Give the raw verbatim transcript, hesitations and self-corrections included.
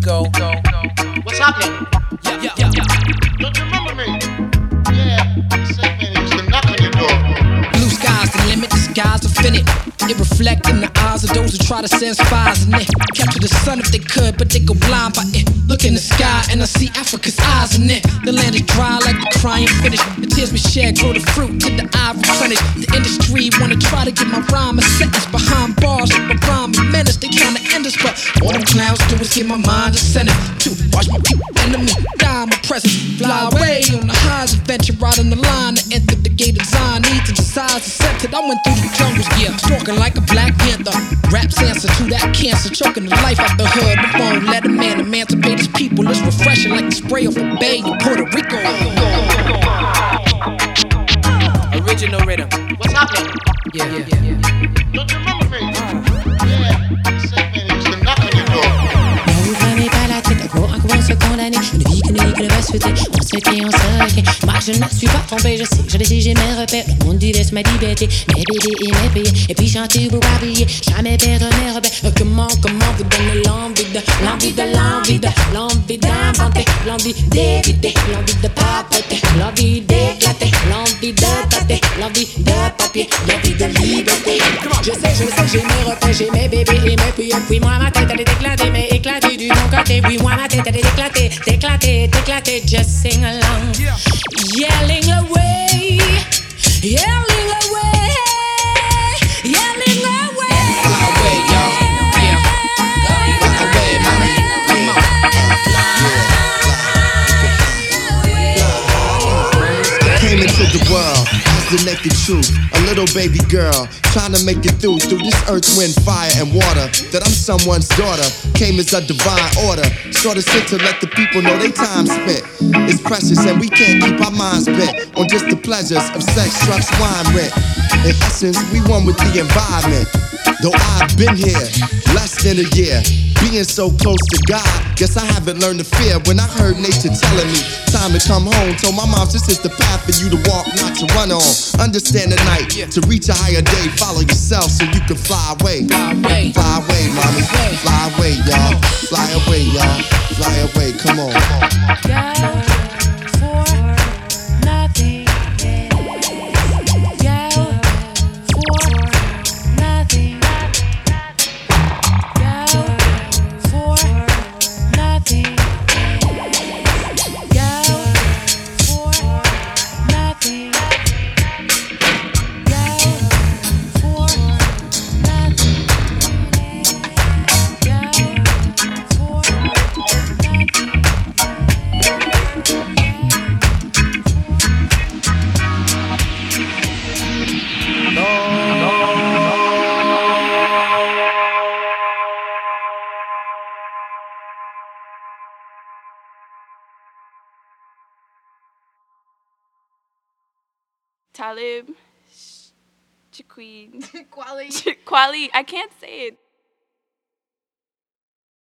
Rico. What's happening? Yeah, yeah, yeah. Don't you remember me? Yeah, the same man who used to knock on your door. Blue sky's the limit, the skies are finite. It reflect in the eyes of those who try to send spies in it. Capture the sun if they could, but they go blind by it. Look in the sky and I see Africa's eyes in it. The land is dry like the crying finish. The tears we shed grow the fruit to the eye replenish. The industry wanna try to get my rhyme a sentence behind bars with my rhyme and menace. They tryna end us, but all them clowns do is get my mind a sentence. To watch my people enemy die my presence. Fly away on the highs adventure, right on the line to enter the gate of Zion. Needs and desires accepted. I went through the jungles, yeah, stalking like a Black Panther. Rap's answer to that cancer, choking the life out the hood. The phone let a man emancipate his people. It's refreshing like the spray off a bay in Puerto Rico. Original rhythm. What's happening? Yeah, yeah, yeah, yeah. Don't you remember me? Yeah, the same man who used to knock on your door. Ne vous prenez pas la tête, gros, un gros se condamner. Une vie que n'est que le bas souhaité. On se tait, on se requin. Moi je ne suis pas trompé, je sais, je le sais, j'ai mes repères. Le monde dit laisse ma liberté, mes bébés et mes payés. Et puis chanter, vous habiller, jamais perdre mes repères. Comment, comment vous donner l'envie de, l'envie de, l'envie de, l'envie d'inventer, l'envie d'éviter, l'envie de papoter, l'envie d'éclater, l'envie de tâter, l'envie de papier, l'envie de liberté. Je sais, je sais, j'ai mes repères, j'ai mes bébés et mes payés. Puis moi ma tête elle est éclatée, mais éclatée du bon côté. Oui, moi ma tête elle est éclatée, éclatée, éclatée. Just sing along, yelling away, yelling away, yelling away. Fly away, y'all. Yeah. Fly away, mama. Come on. Came into the world as the naked truth, a little baby girl trying to make it through through this earth, wind, fire, and water. That I'm someone's daughter came as a divine order. Sort of sit to let the people know they time spent is precious and we can't keep our minds bent on just the pleasures of sex, drugs, wine, rent. In essence, we one with the environment. Though I've been here less than a year, being so close to God, guess I haven't learned to fear. When I heard nature telling me time to come home, told my mom this is the path for you to walk, not to run on. Understand the night to reach a higher day. Follow yourself so you can fly away. Fly away. Fly away, mommy. Fly away, y'all. Fly away, y'all. Fly away. Come on. Go for nothing. Go for nothing. Go for nothing. Go for nothing. Go for nothing. Go for Talib, Shaqueen, Quali. Kweli. I can't say it.